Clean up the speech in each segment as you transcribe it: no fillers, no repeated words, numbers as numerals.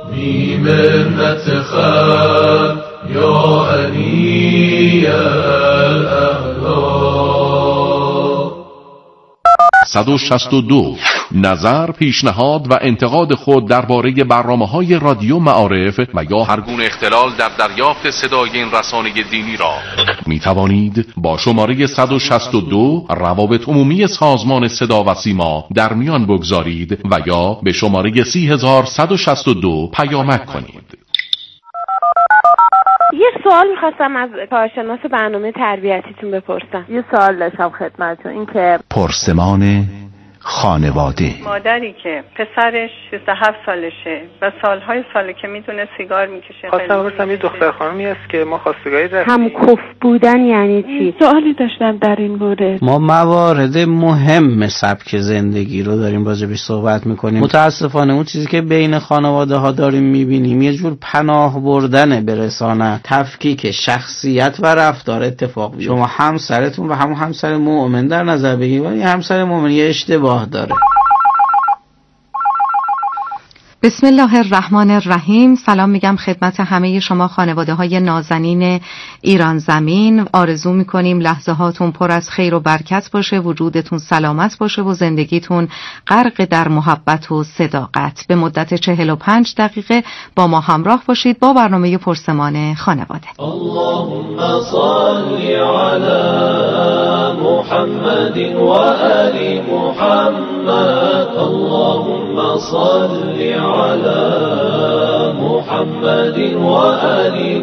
بی منت خلق یا علی الاعلا. 162 نظر، پیشنهاد و انتقاد خود درباره برنامه‌های رادیو معارف و یا هر گونه اختلال در دریافت صدای این رسانه دینی را می توانید با شماره 162 روابط عمومی سازمان صدا و سیما در میان بگذارید و یا به شماره 30162 پیامک کنید. یه سوال میخواستم از کارشناس برنامه تربیتیتون بپرسم. یه سوال داشتم خدمتتون، این که پرسمان خانواده، مادری که پسرش 17 سالشه و ساله که میدونه سیگار میکشه. خواستم یه دختر خانمی هست که ما خواستگاری داشتیم. همکف بودن یعنی چی؟ سوالی داشتم در این مورد. ما موارد مهم سبک زندگی رو داریم راجعش صحبت میکنیم. متاسفانه اون چیزی که بین خانواده ها داریم میبینیم یه جور پناه بردن به رسانه، تفکیک شخصیت و رفتار اتفاق بیفته. شما همسرتون و همسر مؤمن در نظر بگیرید و این همسر مؤمن یه اشتباه داره. بسم الله الرحمن الرحیم. سلام میگم خدمت همه شما خانواده های نازنین ایران زمین. آرزو میکنیم لحظه هاتون پر از خیر و برکت باشه، وجودتون سلامت باشه و زندگیتون غرق در محبت و صداقت. به مدت 45 دقیقه با ما همراه باشید با برنامه پرسمان خانواده. اللهم صل علی محمد و آل محمد. اللهم صل علی محمد و آل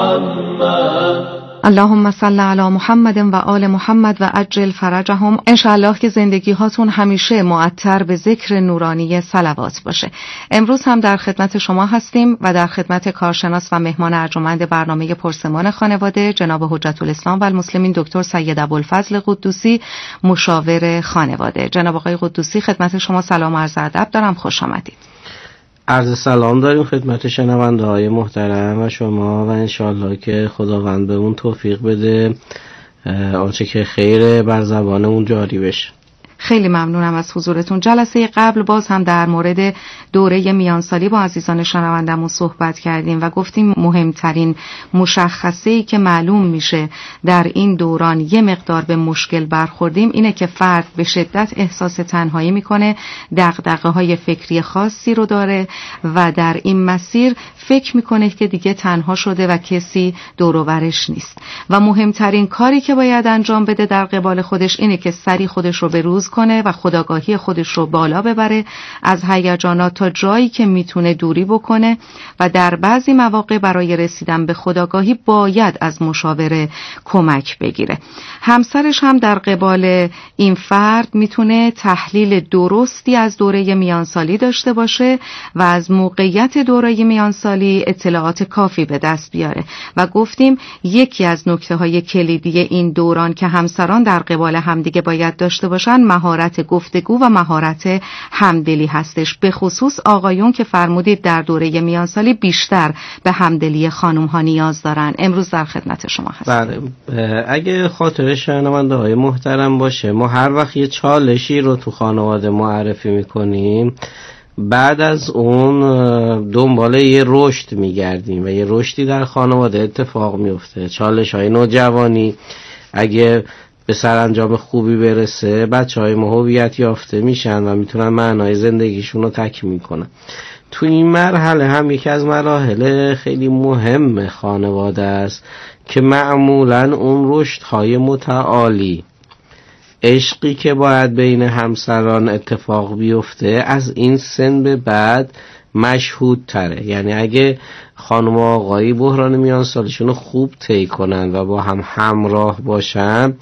محمد. اللهم صل علی محمد و آل محمد و عجل فرجهم. انشاءالله که زندگی هاتون همیشه معطر به ذکر نورانی صلوات باشه. امروز هم در خدمت شما هستیم و در خدمت کارشناس و مهمان ارجمند برنامه پرسمان خانواده جناب حجت الاسلام و المسلمین دکتر سید ابوالفضل قدوسی، مشاور خانواده. جناب آقای قدوسی خدمت شما سلام و عرض ادب دارم، خوش آمدید. عرض سلام داریم خدمت شنونده های محترم و شما و انشالله که خداوند به اون توفیق بده آنچه که خیره بر زبان اون جاری بشه. خیلی ممنونم از حضورتون. جلسه قبل باز هم در مورد دوره میانسالی با عزیزان شنوندمون صحبت کردیم و گفتیم مهمترین مشخصه‌ای که معلوم میشه در این دوران یه مقدار به مشکل برخوردیم اینه که فرد به شدت احساس تنهایی میکنه، دغدغه‌های فکری خاصی رو داره و در این مسیر فکر میکنه که دیگه تنها شده و کسی دور و برش نیست و مهمترین کاری که باید انجام بده در قبال خودش اینه که سری خودش رو به روز کنه و خودآگاهی خودش رو بالا ببره، از هیجانات تا جایی که میتونه دوری بکنه و در بعضی مواقع برای رسیدن به خودآگاهی باید از مشاور کمک بگیره. همسرش هم در قبال این فرد میتونه تحلیل درستی از دوره میانسالی داشته باشه و از موقعیت دوره میانسالی اطلاعات کافی به دست بیاره و گفتیم یکی از نکته‌های کلیدی این دوران که همسران در قبال همدیگه باید داشته باشن مهارت گفتگو و مهارت همدلی هستش. به خصوص آقایون که فرمودید در دوره میانسالی بیشتر به همدلی خانم ها نیاز دارن. امروز در خدمت شما هستیم. بله، اگه خاطر شنونده های محترم باشه ما هر وقت یه چالشی رو تو خانواده معرفی میکنیم بعد از اون دنبال یه رشد میگردیم و یه رشدی در خانواده اتفاق میفته. چالش های نوجوانی اگه به سرانجام خوبی برسه بچه‌های ما هویت یافته میشن و میتونن معنای زندگیشون رو تکمیل کنن. تو این مرحله هم یکی از مراحل خیلی مهم خانواده است که معمولاً اون رشدهای متعالی، عشقی که باید بین همسران اتفاق بیفته از این سن به بعد مشهود تره. یعنی اگه خانم و آقایی بحران میان سالشون رو خوب طی کنن و با هم همراه باشن،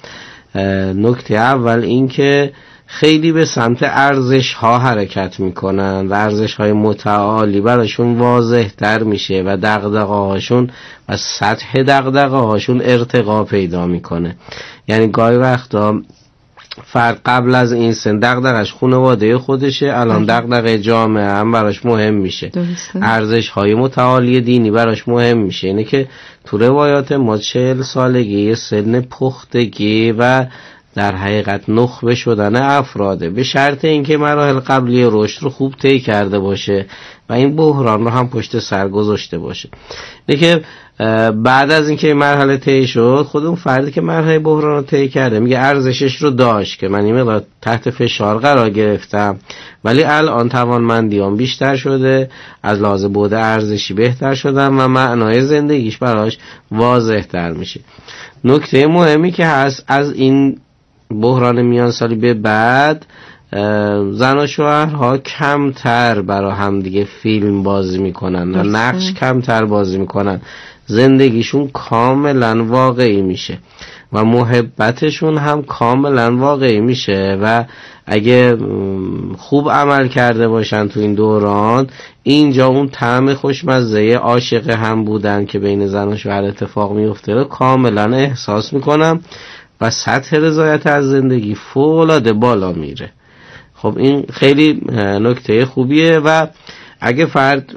نکته اول این که خیلی به سمت ارزش ها حرکت میکنن و ارزش های متعالی براشون واضح تر میشه و دغدغه هاشون و سطح دغدغه هاشون ارتقا پیدا میکنه. یعنی گاهی وقتا فرد قبل از این سن دغدغش خانواده خودشه، الان دغدغه جامعه هم براش مهم میشه، ارزش های متعالی دینی براش مهم میشه. اینه که تو روایات ما 40 سالگی سن پختگی و در حقیقت نخبه شدن افراده، به شرط اینکه مراحل قبلی رشد رو خوب طی کرده باشه و این بحران رو هم پشت سر گذاشته باشه. اینه که بعد از اینکه مرحله طی شد، خود اون فردی که مرحله بحران رو طی کرده میگه ارزشش رو داشت که من این مقدار تحت فشار قرار گرفتم ولی الان توانمندیام بیشتر شده، از لحاظ بعد ارزشی بهتر شدم و معنای زندگیش براش واضح تر میشه. نکته مهمی که هست، از این بحران میان سالی به بعد زن و شوهرها کمتر برای هم دیگه فیلم بازی میکنن و نقش کمتر بازی میکنن، زندگیشون کاملا واقعی میشه و محبتشون هم کاملا واقعی میشه و اگه خوب عمل کرده باشن تو این دوران، اینجا اون طعم خوشمزه عاشق هم بودن که بین زن و شوهر اتفاق میفته رو کاملا احساس میکنم و سطح رضایت از زندگی فوق‌العاده بالا میره. خب این خیلی نکته خوبیه و اگه فرد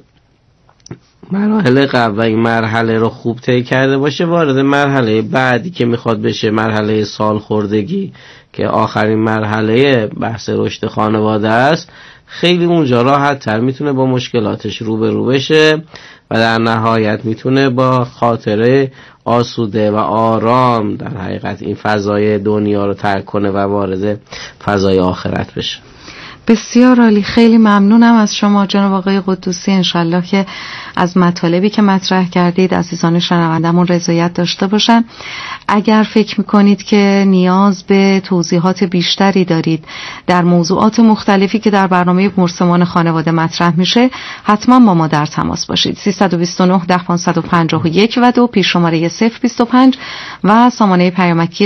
مراحل قبل و این مرحله رو خوب طی کرده باشه، وارد مرحله بعدی که میخواد بشه مرحله سالخوردگی که آخرین مرحله بحث رشد خانواده است، خیلی اونجا راحت تر میتونه با مشکلاتش روبرو بشه و در نهایت میتونه با خاطره آسوده و آرام در حقیقت این فضای دنیا رو ترک کنه و وارد فضای آخرت بشه. بسیار عالی، خیلی ممنونم از شما جناب آقای قدوسی. انشالله که از مطالبی که مطرح کردید عزیزان شنوندمون رضایت داشته باشن. اگر فکر میکنید که نیاز به توضیحات بیشتری دارید در موضوعات مختلفی که در برنامه مرسمان خانواده مطرح میشه، حتما با ما در تماس باشید. 329 10551 و 2 پیش شماره 025 و سامانه پیامکی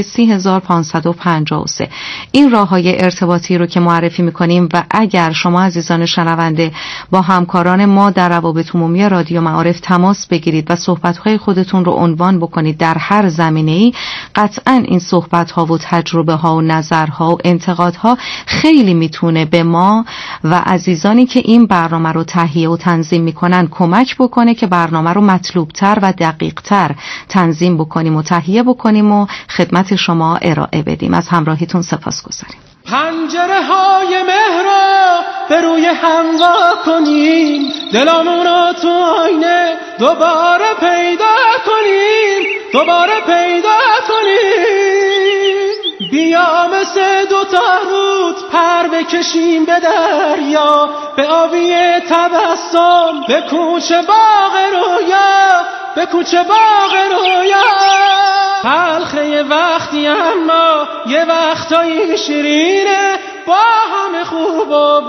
30553. این راههای ارتباطی رو که معرفی میکنیم و اگر شما عزیزان شنونده با همکاران ما در روابط عمومی رادیو معارف تماس بگیرید و صحبت‌های خودتون رو عنوان بکنید در هر زمینه‌ای، قطعاً این صحبت‌ها و تجربه‌ها و نظرها و انتقادها خیلی میتونه به ما و عزیزانی که این برنامه رو تهیه و تنظیم میکنن کمک بکنه که برنامه رو مطلوب‌تر و دقیق‌تر تنظیم بکنیم و تهیه بکنیم و خدمت شما ارائه بدیم. از همراهیتون سپاسگزاریم. پنجره های مهر رو به روی هم وا کنیم، دلمون رو تو آینه دوباره پیدا کنیم، دوباره پیدا کنیم. بیا مثل دوتا رود پر بکشیم به دریا، به آبی تبسم، به کوچه باغ رویا، به کوچه باغ رویا. تلخه یه وقتی اما یه وقتایی شیرینه، با همه خوب و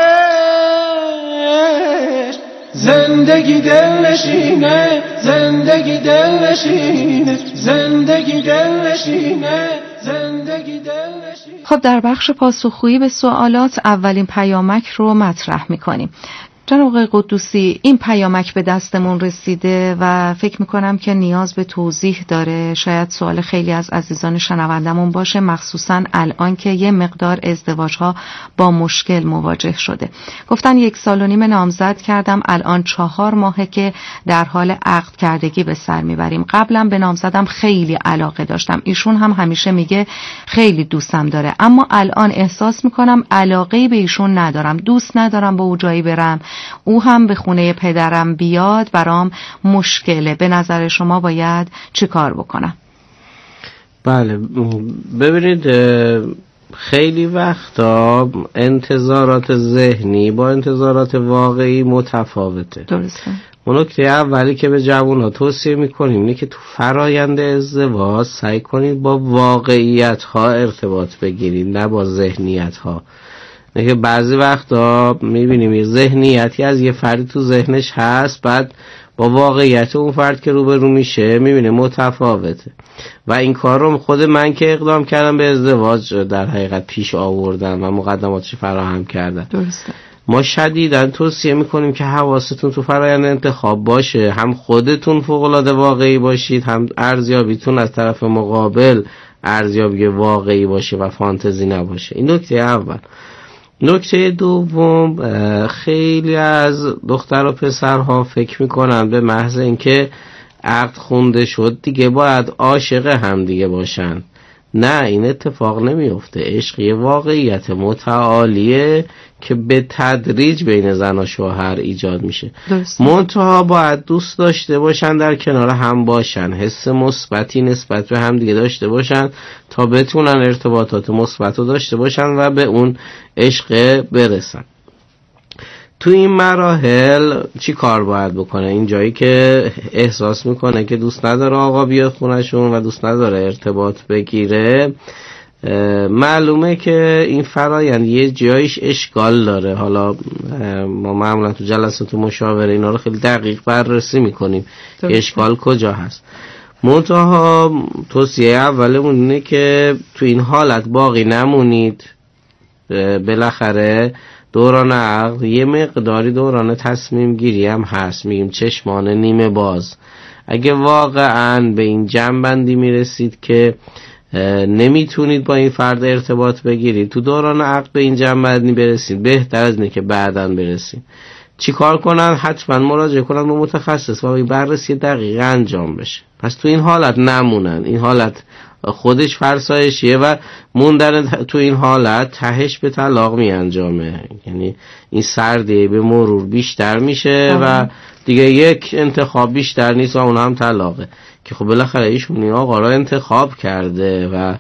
بدش زندگی دلنشینه، زندگی دلنشینه، زندگی دلنشینه، زندگی دلنشینه. خب در بخش پاسخگویی به سوالات اولین پیامک رو مطرح می‌کنیم. جناب آقای قدوسی، این پیامک به دستمون رسیده و فکر میکنم که نیاز به توضیح داره. شاید سوال خیلی از عزیزان شنوندمون باشه، مخصوصا الان که یه مقدار ازدواجها با مشکل مواجه شده. گفتن 1.5 سال نامزد کردم، الان 4 ماهه که در حال عقد کردگی به سر میبریم. قبلا به نامزدم خیلی علاقه داشتم، ایشون هم همیشه میگه خیلی دوستم داره، اما الان احساس میکنم علاقه‌ای به ایشون ندارم، دوست ندارم با او جایی برم، او هم به خونه پدرم بیاد برام مشکله. به نظر شما باید چی کار بکنم؟ بله، ببینید خیلی وقتا انتظارات ذهنی با انتظارات واقعی متفاوته. درسته. اون نکته اولی که به جوان‌ها توصیه می‌کنیم اینه که تو فرایند ازدواج سعی کنید با واقعیت‌ها ارتباط بگیرید، نه با ذهنیت‌ها. نه که بعضی وقتا می‌بینیم یه ذهنیتی از یه فرد تو ذهنش هست، بعد با واقعیت اون فرد که روبرو میشه می‌بینه متفاوته. و این کار رو خود من که اقدام کردم به ازدواج در حقیقت پیش آوردم و مقدماتش فراهم کردم. درسته. ما شدیداً توصیه میکنیم که حواستون تو فرآیند انتخاب باشه، هم خودتون فوق‌العاده واقعی باشید، هم ارزیابیتون از طرف مقابل ارزیابی واقعی باشه و فانتزی نباشه. این نکته اول. نکته دوم، خیلی از دختر و پسرها فکر میکنن به محض اینکه عقد خونده شد دیگه باید عاشق هم دیگه باشن نه، این اتفاق نمیفته. عشق یه واقعیت متعالیه که به تدریج بین زن و شوهر ایجاد میشه. منتها باید دوست داشته باشن، در کنار هم باشن، حس مثبتی نسبت به هم دیگه داشته باشن تا بتونن ارتباطات مثبت رو داشته باشن و به اون عشق برسن. تو این مراحل چی کار باید بکنه؟ این جایی که احساس میکنه که دوست نداره آقا بیاد خونشون و دوست نداره ارتباط بگیره، معلومه که این فرایند یه جایش اشکال داره. حالا ما معمولا تو جلسات مشاوره اینا رو خیلی دقیق بررسی میکنیم که اشکال کجا هست. منتها توصیه اولمون اینه که تو این حالت باقی نمونید. بالاخره دوران عقل یه مقداری دوران تصمیم گیری هم هست، میگیم چشمان نیمه باز. اگه واقعا به این جنبندی میرسید که نمیتونید با این فرد ارتباط بگیرید، تو دوران عقل به این جنبندی برسید، بهتر از اینه که بعداً برسید. چی کار کنن؟ حتما مراجعه کنن به متخصص و این بررسی دقیق انجام بشه. پس تو این حالت نمونن. این حالت خودش فرسایشیه و موندن تو این حالت تهش به طلاق می انجامه. یعنی این سردی به مرور بیشتر میشه و دیگه یک انتخاب بیشتر نیست و اون هم طلاقه. که خب بالاخره ایشون این آقا را انتخاب کرده و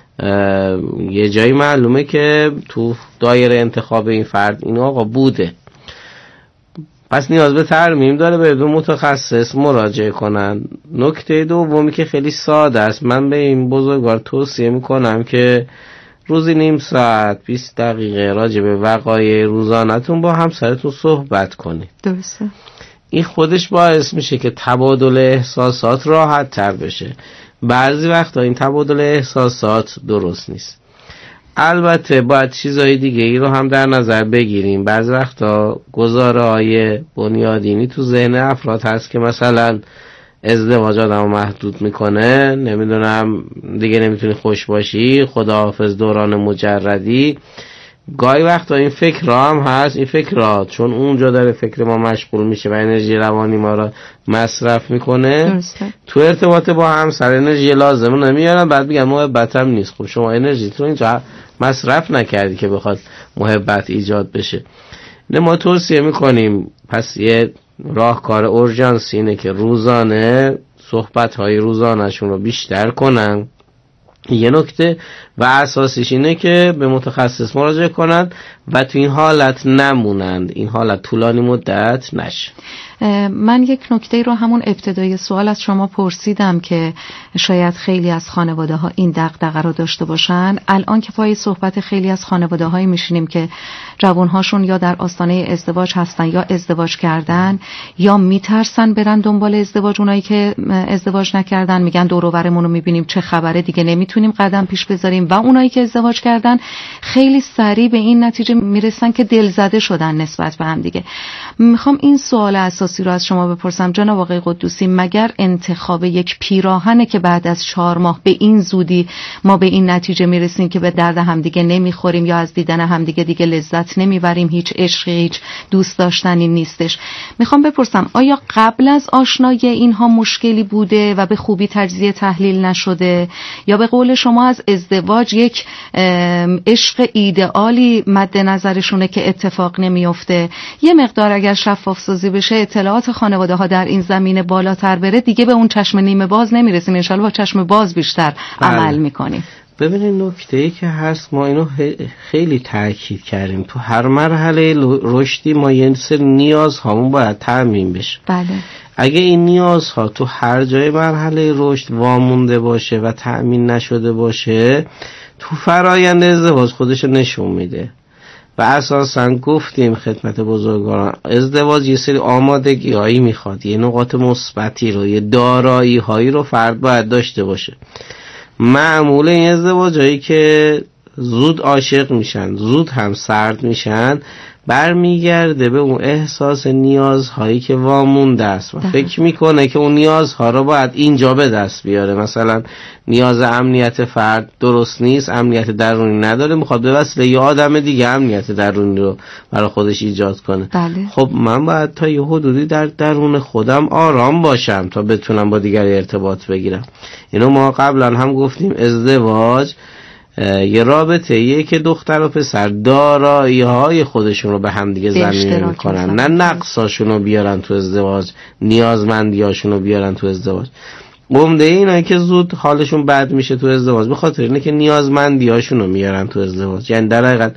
یه جایی معلومه که تو دایره انتخاب این فرد این آقا بوده. پس نیاز به ترمیم داره، به دو متخصص مراجعه کنن. نکته دومی که خیلی ساده است، من به این بزرگوار توصیه میکنم که روزی نیم ساعت 20 دقیقه راجع به وقایع روزانه‌تون با همسرتون صحبت کنید. درسته. این خودش باعث میشه که تبادل احساسات راحت تر بشه. بعضی وقتا این تبادل احساسات درست نیست. البته باید چیزهای دیگه ای رو هم در نظر بگیریم. بعضی وقتا گزاره‌های بنیادینی تو ذهن افراد هست که مثلا ازدواج آدمو محدود میکنه، نمیدونم دیگه نمیتونی خوش باشی، خداحافظ دوران مجردی. گاهی وقتا این فکرها هم هست. این فکرها چون اونجا داره فکر ما مشغول میشه و انرژی روانی ما رو مصرف میکنه، درسته. تو ارتباط با همسر انرژی لازم نمیارن، بعد میگن محبتم نیست. خب شما انرژیتون اینجا مصرف نکردی که بخواد محبت ایجاد بشه. ما توصیه میکنیم پس یه راهکار اورژانسی اینه که روزانه صحبت‌های روزانه‌شون رو بیشتر کنن. یه نکته و اساسیش اینه که به متخصص مراجعه کنن و تو این حالت نمونند، این حالت طولانی مدت نشه. من یک نکته رو همون ابتدای سوال از شما پرسیدم که شاید خیلی از خانواده ها این دغدغه رو داشته باشن. الان که پای صحبت خیلی از خانواده هایی میشینیم که جوانهاشون یا در آستانه ازدواج هستن یا ازدواج کردن یا میترسن برن دنبال ازدواج. اونایی که ازدواج نکردن میگن دور و برمون رو میبینیم چه خبره، دیگه نمیتونیم قدم پیش بذاریم. و اونایی که ازدواج کردن خیلی سریع به این نتیجه میرسن که دلزده شدن نسبت به هم دیگه. میخوام این سوال اساسی رو از شما بپرسم جناب آقای قدوسی، مگر انتخاب یک پیراهنه که بعد از 4 ماه به این زودی ما به این نتیجه میرسیم که به درد همدیگه نمیخوریم یا از دیدن همدیگه دیگه لذت نمیبریم، هیچ عشقی، هیچ دوست داشتنی نیستش؟ میخوام بپرسم آیا قبل از آشنایی اینها مشکلی بوده و به خوبی تجزیه تحلیل نشده، یا به قول شما از ازدواج یک عشق ایدئالی مد نظرشونه که اتفاق نمیفته؟ یه مقدار اگر شفاف سازی بشه، اطلاعات خانواده ها در این زمینه بالاتر بره، دیگه به اون چشم نیمه باز نمیرسیم، ان شاءالله با چشم باز بیشتر عمل میکنیم. ببینید نکته‌ای که هست، ما اینو خیلی تاکید کردیم، تو هر مرحله رشدی ما یه سری نیازهامون باید تامین بشه. بله. اگه این نیازها تو هر جای مرحله رشد وامونده باشه و تامین نشده باشه، تو فرایند ازدواج خودش نشون میده. و اساساً گفتیم خدمت بزرگواران، ازدواج یه سری آمادگی هایی میخواد، یه نقاط مثبتی رو، یه دارایی هایی رو فرد باید داشته باشه. معمول این ازدواج هایی که زود عاشق میشن، زود هم سرد میشن، برمیگرده به اون احساس نیازهایی که وامونده است و فکر میکنه که اون نیازها رو باید اینجا به دست بیاره. مثلا نیاز امنیت فرد درست نیست، امنیت درونی نداره، میخواد به وسیله یه آدم دیگه امنیت درونی رو برای خودش ایجاد کنه. خب من باید تا یه حدودی در درون خودم آرام باشم تا بتونم با دیگری ارتباط بگیرم. اینو ما قبلا هم گفتیم، ازدواج یه رابطه یه که دختر و پسر دارایی های خودشون رو به هم دیگه ضمیمه میکنن، نه نقصاشون رو بیارن تو ازدواج، نیازمندی هاشون رو بیارن تو ازدواج. عمده اینه که زود حالشون بد میشه تو ازدواج به خاطر اینه که نیازمندی هاشون رو میارن تو ازدواج. یعنی در حقیقت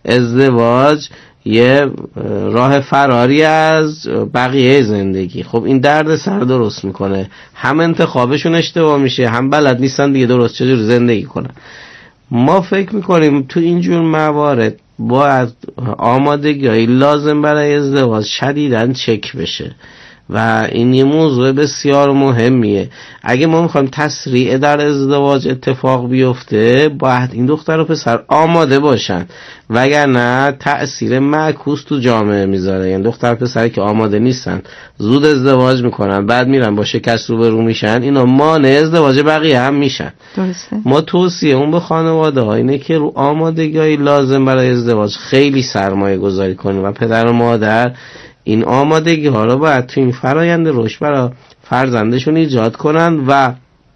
ازدواج یه راه فراری از بقیه زندگی. خب این درد سر درست میکنه، هم انتخابشون اشتباه میشه، هم بلد نیستن دیگه درست چجور زندگی کنن. ما فکر میکنیم تو اینجور موارد باید آمادگی لازم برای ازدواج شدیداً چک بشه و این یه موضوع بسیار مهمیه. اگه ما میخوایم تسریع در ازدواج اتفاق بیفته باید این دختر و پسر آماده باشن، وگرنه تأثیر معکوس تو جامعه میذاره. یعنی دختر و پسری که آماده نیستن زود ازدواج میکنن، بعد میرن با شکست روبرو میشن، اینا مانع ازدواج بقیه هم میشن. درسته. ما توصیه اون به خانواده ها اینه که رو آمادگی لازم برای ازدواج خیلی سرمایه گذاری کنیم و پدر و مادر این آمادگی ها رو باید تو این فرایند رشد برای فرزندشون ایجاد کنن و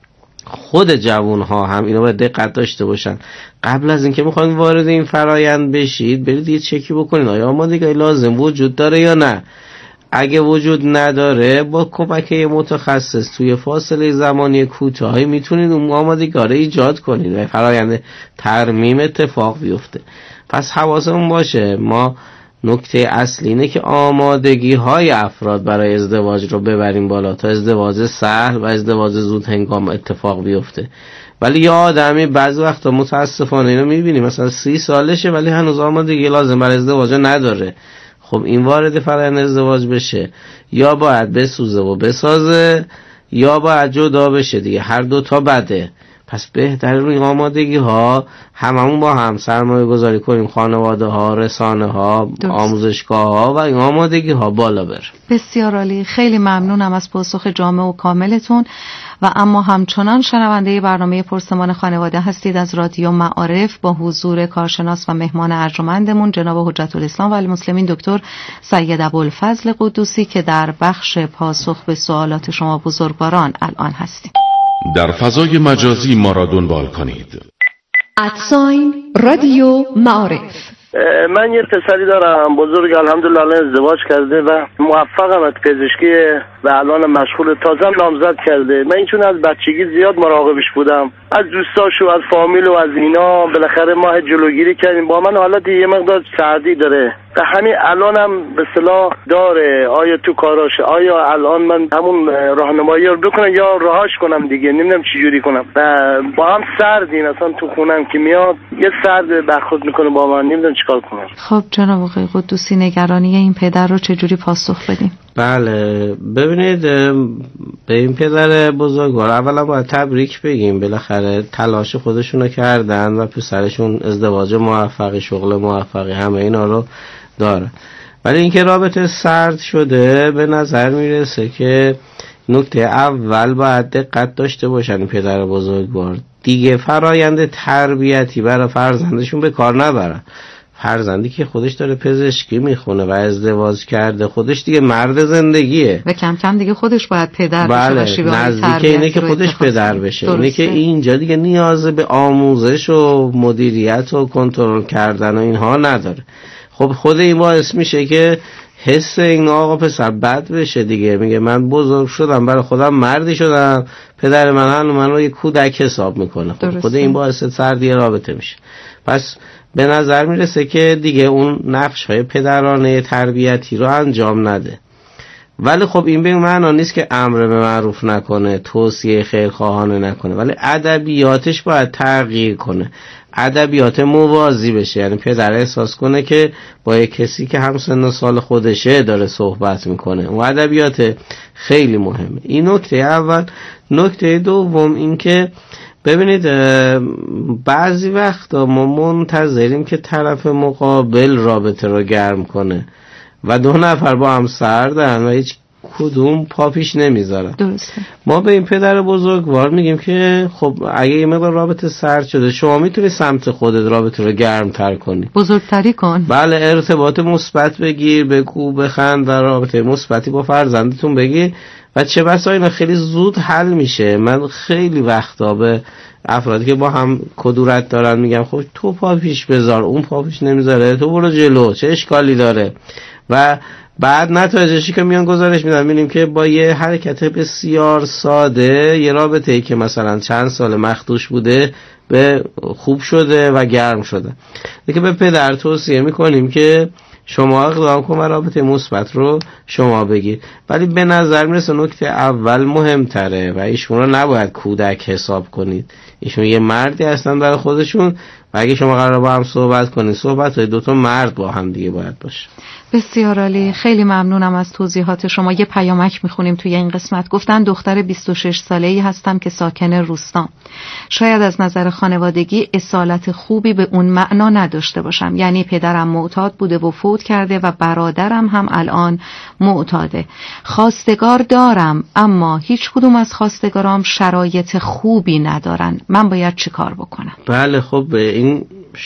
خود جوان ها هم اینو باید دقت داشته باشن. قبل از اینکه میخواین وارد این فرایند بشید برید یه چکی بکنید آیا آمادگی لازم وجود داره یا نه. اگه وجود نداره با کمک متخصص توی فاصله زمانی کوتاهی میتونید اون آمادگی رو ایجاد کنید و فرایند ترمیم اتفاق بیفته. پس حواسمون باشه، ما نکته اصلی اینه که آمادگی های افراد برای ازدواج رو ببریم بالا تا ازدواج سهل و ازدواج زود هنگام اتفاق بیفته. ولی یه آدمی بعضی وقتا متاسفانه اینو میبینیم مثلا 30 سالشه ولی هنوز آمادگی لازم برای ازدواج نداره. خب این وارد فرآیند ازدواج بشه یا باید بسوزه و بسازه یا باید جدا بشه دیگه، هر دو تا بده. پس بهتره روی آمادگی ها هممون با هم سرمایه گذاری کنیم، خانواده ها، رسانه ها، آموزشگاه ها و این آمادگی ها بالا بره. بسیار عالی، خیلی ممنونم از پاسخ جامع و کاملتون. و اما همچنان شنونده برنامه پرسمان خانواده هستید از رادیو معارف با حضور کارشناس و مهمان ارجمندمون جناب حجت الاسلام و المسلمین دکتر سید ابوالفضل قدوسی که در بخش پاسخ به سوالات شما بزرگواران الان هستیم. در فضای مجازی ما را دنبال کنید. رادیو معارف. من یه پسری دارم بزرگ، الحمدلله الان ازدواج کرده و موفقم از پزشکی و الان مشغول، تازه نامزد کرده. من چون از بچگی زیاد مراقبش بودم، از دوستاشو از فامیل و از اینا، بالاخره ما جلوگیری کردیم. با من حالا یه مقدار سردی داره و همین الانم به اصطلاح داره. آیا تو کاراشه؟ آیا الان من همون راهنمایی رو بکنم یا رهاش کنم دیگه؟ نمیدونم چی جوری کنم. و با هم سردین، اصلا تو خونم که میاد یه سرد برخورد میکنه با من، نمیدونم چیکار کنم. خب جناب آقای قدوسی، نگرانی این پدر رو چجوری پاسخ بدیم؟ بله ببینید، به این پدر بزرگوار اولا باید تبریک بگیم، بالاخره تلاش خودشونو کردن و پسرشون ازدواج موفقی، شغل موفقی، همه اینا رو داره. ولی اینکه رابطه سرد شده به نظر میرسه که نکته اول باید دقت داشته باشن این پدر بزرگوار دیگه فرایند تربیتی برای فرزندشون به کار نبرن. فرزندی که خودش داره پزشکی میخونه و ازدواج کرده، خودش دیگه مرد زندگیه و کم کم دیگه خودش باید پدر بشه. بله، نزدیک اینه که خودش پدر بشه. اینه که اینجا دیگه نیاز به آموزش و مدیریت و کنترل کردن و اینها نداره. خب خود این باعث میشه که حس این آقا پسر بد بشه دیگه. میگه من بزرگ شدم، برای خودم مردی شدم، پدر من رو یک کودک حساب میکنه. خود این باعث سردی رابطه میشه. پس به نظر میرسه که دیگه اون نقش های پدرانه تربیتی رو انجام نده. ولی خب این به معنا نیست که امر به معروف نکنه، توصیه خیرخواهانه نکنه، ولی ادبیاتش باید تغییر کنه، ادبیات موازی بشه. یعنی پدر احساس کنه که با یک کسی که هم سن و سال خودشه داره صحبت میکنه. و ادبیات خیلی مهمه. این نکته اول. نکته دوم این که ببینید بعضی وقتا ما منتظریم که طرف مقابل رابطه رو گرم کنه و 2 نفر با هم سردن و هیچ کدوم پا پیش نمیذارن. درسته. ما به این پدر بزرگوار میگیم که خب اگه یه مقدار رابطه سرد شده شما میتونی سمت خودت رابطه رو گرم تر کنی، بزرگتری کن. بله، ارتباط مثبت بگیر، بگو، بخند و رابطه مثبتی با فرزندتون بگیر و چه بسا اینا خیلی زود حل میشه. من خیلی وقتا به افرادی که با هم کدورت دارن میگم خب تو پا پیش بذار، اون پا پیش نمیذاره، تو برو جلو، چه اشکالی داره؟ و بعد نتایجشی که میان گزارش میدن میبینیم که با یه حرکت بسیار ساده یه رابطه‌ای که مثلا چند سال مخدوش بوده به خوب شده و گرم شده. دیگه به پدر توصیه میکنیم که شما اقدام کن و رابطه مثبت رو شما بگیر. ولی به نظر میرسه نکته اول مهمتره و ایشون رو نباید کودک حساب کنید. ایشون یه مردی هستن برای خودشون و اگه شما قرار با هم صحبت کنید، صحبت های 2 مرد با هم دیگه باید باشه. بسیار عالی، خیلی ممنونم از توضیحات شما. یه پیامک میخونیم توی این قسمت. گفتن دختر 26 ساله‌ای هستم که ساکن روستا. شاید از نظر خانوادگی اصالت خوبی به اون معنا نداشته باشم، یعنی پدرم معتاد بوده و فوت کرده و برادرم هم الان معتاده. خواستگار دارم اما هیچ کدوم از خواستگارام شرایط خوبی ندارن. من باید چی کار بکنم؟ بله، خب این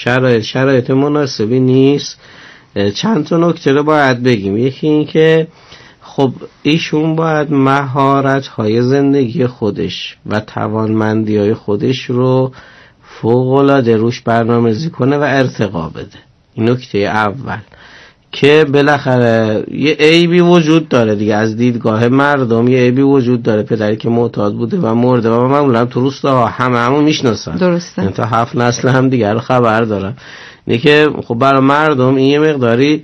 شرایط مناسبی نیست. چند تا نکته رو باید بگیم. یکی این که خب ایشون باید مهارت‌های زندگی خودش و توانمندی‌های خودش رو فوق‌العاده روش برنامه‌ریزی کنه و ارتقا بده. این نکته اول که بالاخره یه عیبی وجود داره دیگه، از دیدگاه مردم یه عیبی وجود داره. پدری که معتاد بوده و مرده و معمولا تو روستا همون میشناسن. درسته. تا 7 نسل هم دیگر رو خبر دارن. اینه که خب برای مردم این یه مقداری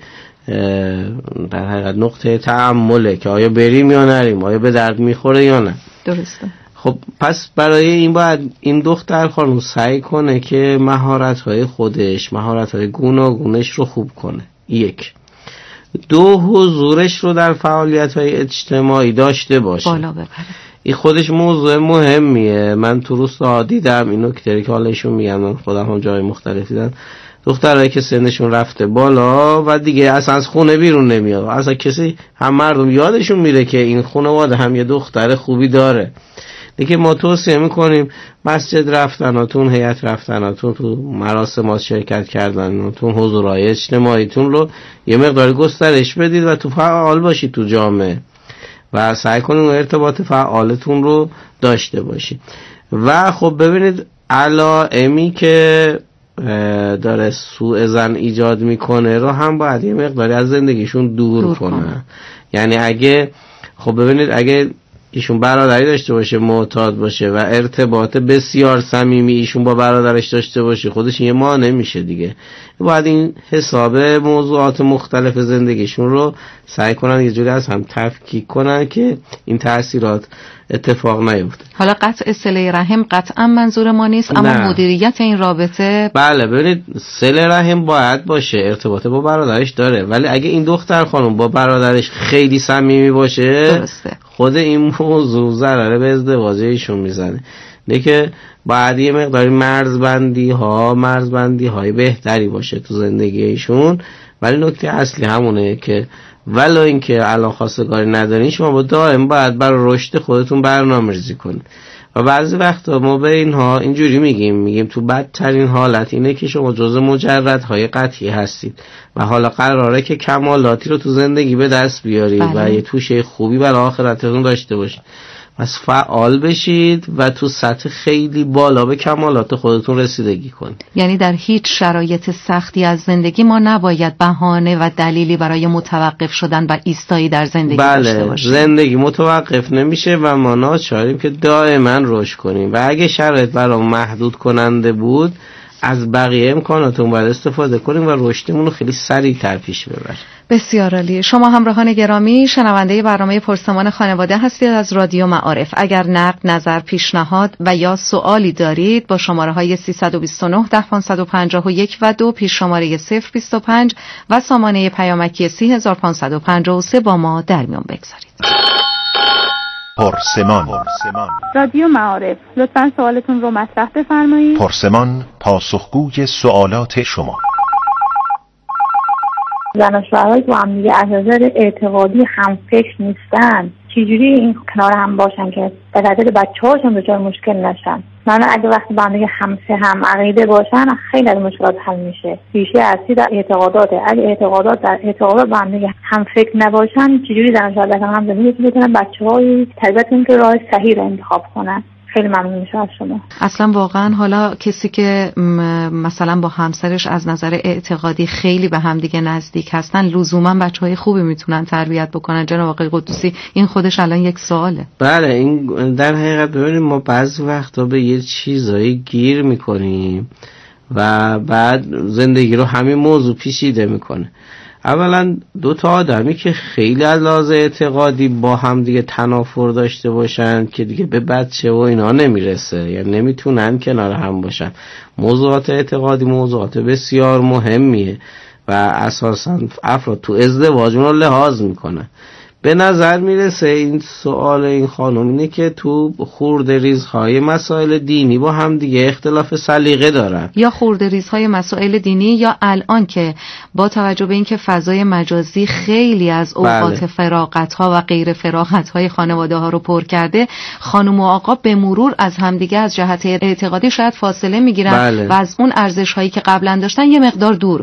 در حقیقت نقطه تأمله که آیا بریم یا نریم، آیا به درد میخوره یا نه. درسته. خب پس برای این باید این دختر خانم سعی کنه که مهارت‌های خودش، مهارت‌های گوناگونش رو خوب کنه. 1. 2 حضورش رو در فعالیت‌های اجتماعی داشته باشه، بالا ببره. این خودش موضوع مهمیه. من تو روستا دیدم اینو که حالا ایشون میگن، من خودم هم جای مختلف دیدم، دخترایی که سنشون رفته بالا و دیگه اصلا از خونه بیرون نمیاد، اصلا کسی هم مردم یادشون میره که این خانواده هم یه دختر خوبی داره. دیگه ما توصیه میکنیم مسجد رفتناتون، هیئت رفتناتون، تو مراسمات شرکت کردناتون، حضورهای اجتماعیتون رو یه مقدار گسترش بدید و تو فعال باشید تو جامعه و سعی کنید ارتباط فعالتون رو داشته باشید. و خب ببینید علائمی که داره سوء ظن ایجاد میکنه رو هم باید یه مقداری از زندگیشون دور کنه. یعنی اگه خب ببینید اگه ایشون برادری داشته باشه، معتاد باشه و ارتباط بسیار صمیمی ایشون با برادرش داشته باشه، خودش یه مانع میشه دیگه. باید این حساب موضوعات مختلف زندگیشون رو سعی کنن یه جوری از هم تفکیک کنن که این تأثیرات اتفاق نیفته. حالا قطع صله رحم قطعا منظور ما نیست، اما مدیریت این رابطه. بله ببینید صله رحم باید باشه، ارتباط با برادرش داره، ولی اگه این دختر خانم با برادرش خیلی صمیمی باشه، درسته، خود این موضوع ضرر به ازدواج ایشون میزنه. نه که بعد یه مقداری مرزبندی های بهتری باشه تو زندگی ایشون. ولی نکته اصلی همونه که ولو اینکه الان خواستگاری ندارین، شما با دائم باید برای رشد خودتون برنامه‌ریزی کنید. و بعضی وقتا ما به اینها اینجوری میگیم تو بدترین حالت اینه که شما جزء مجردهای قطعی هستید و حالا قراره که کمالاتی رو تو زندگی به دست بیارید و یه توشه خوبی برای آخرتتون داشته باشید. پس فعال بشید و تو سطح خیلی بالا به کمالات خودتون رسیدگی کنید. یعنی در هیچ شرایط سختی از زندگی ما نباید بهانه و دلیلی برای متوقف شدن و ایستایی در زندگی داشته باشیم. زندگی متوقف نمیشه و ما ناچاریم که دائما رشد کنیم و اگه شرایط برام محدود کننده بود، از بقیه امکاناتون باید استفاده کنیم و رشدمون رو خیلی سریع‌تر پیش ببریم. بسیار عالی. شما همراهان گرامی شنونده برنامه پرسمان خانواده هستید از رادیو معارف. اگر نقد، نظر، پیشنهاد و یا سوالی دارید با شماره‌های 329 10551 و 2 پیش شماره 025 و سامانه پیامکی 30553 با ما در میون بگذارید. پرسمان. رادیو معارف، لطفاً سوالتون رو مطرح بفرمایید. پرسمان پاسخگوی سوالات شما. زن و شوهرهایی که با هم دیگه از نظر اعتقادی هم فکر نیستن چجوری این کنار هم باشن که به تعداد بچه‌هاشون دچار مشکل نشن؟ من اگه وقتی با هم دیگه هم عقیده باشن خیلی از مشکلات حل میشه. ریشه اصلی در اعتقاداته. اگه اعتقادات با هم دیگه هم فکر نباشن چجوری زن و شوهر بتونن هم زندگی بکنن، بچه‌های تربیتشون که راه صحیح رو انتخاب کنن؟ خیلی ممنون میشم از شما. اصلا واقعا حالا کسی که مثلا با همسرش از نظر اعتقادی خیلی به هم دیگه نزدیک هستن لزوما بچهای خوبی میتونن تربیت بکنن. جناب آقای قدوسی این خودش الان یک سواله. بله، این در حقیقت ببینید ما بعضی وقتا به یه چیزایی گیر میکنیم و بعد زندگی رو همین موضوع پیچیده میکنه. اولا دو تا آدمی که خیلی از لحاظ اعتقادی با هم دیگه تنافر داشته باشن که دیگه به بچه و اینا نمیرسه، یعنی نمیتونن کنار هم باشن. موضوعات اعتقادی موضوعات بسیار مهمیه و اساسا افراد تو ازدواج رو لحاظ میکنن. به نظر میرسه این سوال این خانم اینه که تو خورده ریزهای مسائل دینی با هم دیگه اختلاف سلیقه دارن، یا خورده ریزهای مسائل دینی، یا الان که با توجه به اینکه فضای مجازی خیلی از اوقات فراغت‌ها و غیر فراغت‌های خانواده‌ها رو پر کرده، خانم و آقا به مرور از همدیگه از جهت اعتقادی شاید فاصله میگیرن و از اون ارزش‌هایی که قبلا داشتن یه مقدار دور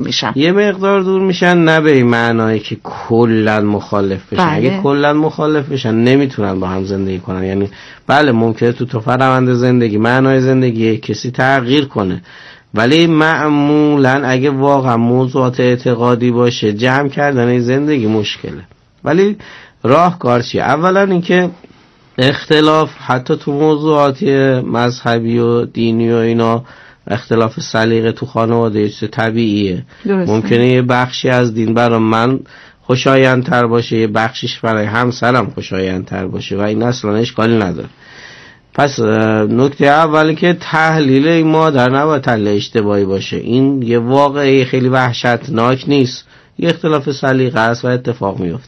میشن. نه به این معنایی که کلاً مخالف بشن. کلا مخالف بشن نمیتونن با هم زندگی کنن. یعنی بله ممکنه تو فرآیند زندگی معنای زندگی کسی تغییر کنه، ولی معمولا اگه واقعا موضوعات اعتقادی باشه جمع کردن این زندگی مشکله. ولی راهکار چیه؟ اولا اینکه اختلاف حتی تو موضوعات مذهبی و دینی و اینا، اختلاف سلیقه تو خانواده یه چیز طبیعیه. ممکنه یه بخشی از دین برای من خوشایندتر باشه، یه بخشیش برای همسرم خوشایندتر باشه و این اصلا اشکالی نداره. پس نکته اولی که تحلیل این مادر نباید تحلیل اشتباهی باشه. این یه واقعی خیلی وحشتناک نیست، یه اختلاف سلیقه است و اتفاق میفته.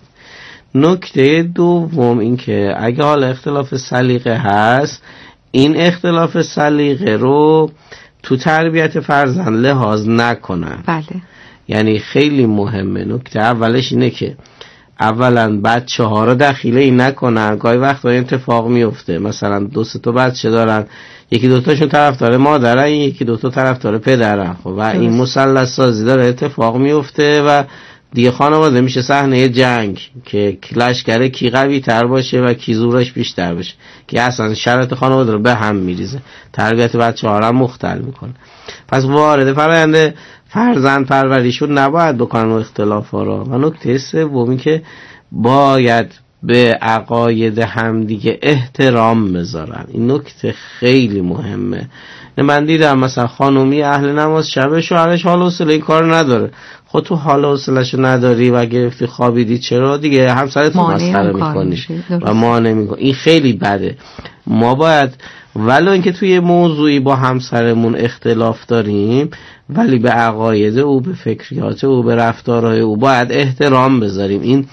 نکته دوم این که اگه حالا اختلاف سلیقه هست، این اختلاف سلیقه رو تو تربیت فرزند لحاظ نکنن. بله، یعنی خیلی مهمه. نکته اولش اینه که اولا بچه ها رو دخیله نکنن. گاهی وقتا اتفاق میفته مثلا 2-3 تا بچه دارن، یکی دوتاشون طرفدار مادرن، یکی دوتا طرفدار پدرن، خب و این مثلث سازی داره اتفاق میفته و دیگه خانواده میشه صحنه جنگ که لشکر کی قوی تر باشه و کی زورش بیشتر باشه، که اصلا شرط خانواده رو به هم میریزه، تربیت بچه ها رو مختل میکنه. پس وارد فرآیند فرزند پروریشون نباید بکنن اختلاف ها رو. و نکته سومی که باید به عقاید همدیگه احترام بذارن. این نکته خیلی مهمه. من دیدم مثلا خانومی اهل نماز شب شوهرش حال و حوصله این کار نداره. خود تو حال و حوصله‌شو نداری و گرفتی خوابیدی، چرا دیگه همسرت مسخره می‌کنی و مانع می‌کنی. این خیلی بده. ما باید ولو اینکه توی موضوعی با همسرمون اختلاف داریم، ولی به عقاید او، به فکریات او، به رفتارهای او باید احترام بذاریم. این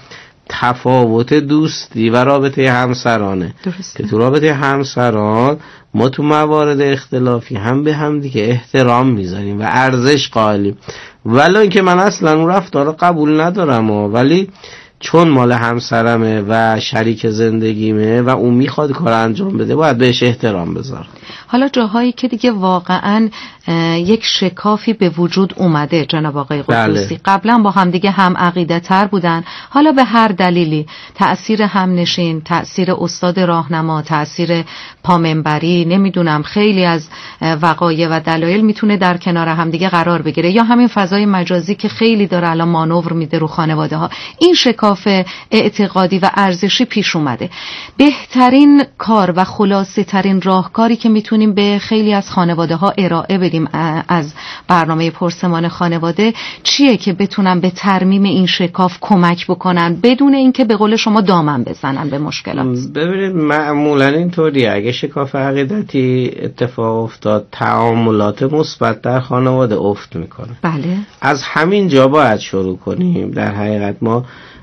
تفاوت دوستی و رابطه همسرانه. که تو رابطه همسران ما تو موارد اختلافی هم به هم دیگه احترام میذاریم و ارزش قائلیم. ولو اینکه من اصلا اون رفتار رو قبول ندارم ولی چون مال همسرمه و شریک زندگیمه و اون میخواد کار انجام بده، باید بهش احترام بذارم. حالا جاهایی که دیگه واقعا یک شکافی به وجود اومده جناب آقای قدوسی، قبلا با هم دیگه هم عقیده تر بودن، حالا به هر دلیلی تأثیر همنشین، تأثیر استاد راهنما، تأثیر پامنبری، نمیدونم خیلی از وقایع و دلایل میتونه در کنار هم دیگه قرار بگیره، یا همین فضای مجازی که خیلی داره الان مانور میده رو خانواده ها، این شکاف اعتقادی و ارزشی پیش اومده. بهترین کار و خلاصه ترین راهکاری که میتونیم به خیلی از خانواده ها ارائه بدیم از برنامه پرسمان خانواده چیه که بتونن به ترمیم این شکاف کمک بکنن بدون اینکه به قول شما دامن بزنن به مشکلات؟ ببینید معمولا اینطوریه، اگه شکاف عقیدتی اتفاق افتاد تعاملات مثبت در خانواده افت میکنه. بله، از همین جا باید شروع کنیم. در حقیقت ما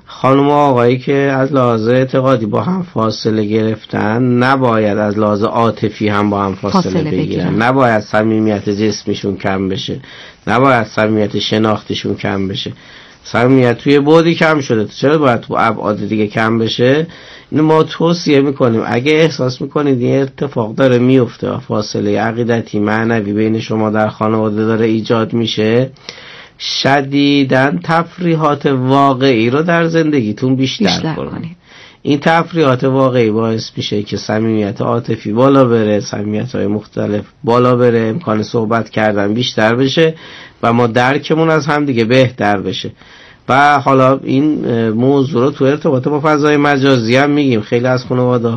خانم و آقایی که از لحاظ اعتقادی با هم فاصله گرفتن نباید از لحاظ عاطفی هم با هم فاصله بگیرن. نباید صمیمیت جسمیشون کم بشه، نباید صمیمیت شناختیشون کم بشه. صمیمیت توی بعدی کم شده، چرا باید تو ابعاد دیگه کم بشه؟ اینو ما توصیه میکنیم اگه احساس میکنید این اتفاق داره میفته، فاصله عقیدتی معنوی بین شما در خانواده داره ایجاد میشه، شدیداً تفریحات واقعی رو در زندگیتون بیشتر کنید. این تفریحات واقعی باعث میشه که صمیمیت عاطفی بالا بره، صمیمیت‌های مختلف بالا بره، امکان صحبت کردن بیشتر بشه و ما درکمون از هم دیگه بهتر بشه. و حالا این موضوع رو تو ارتباط با فضای مجازی هم میگیم. خیلی از خانواده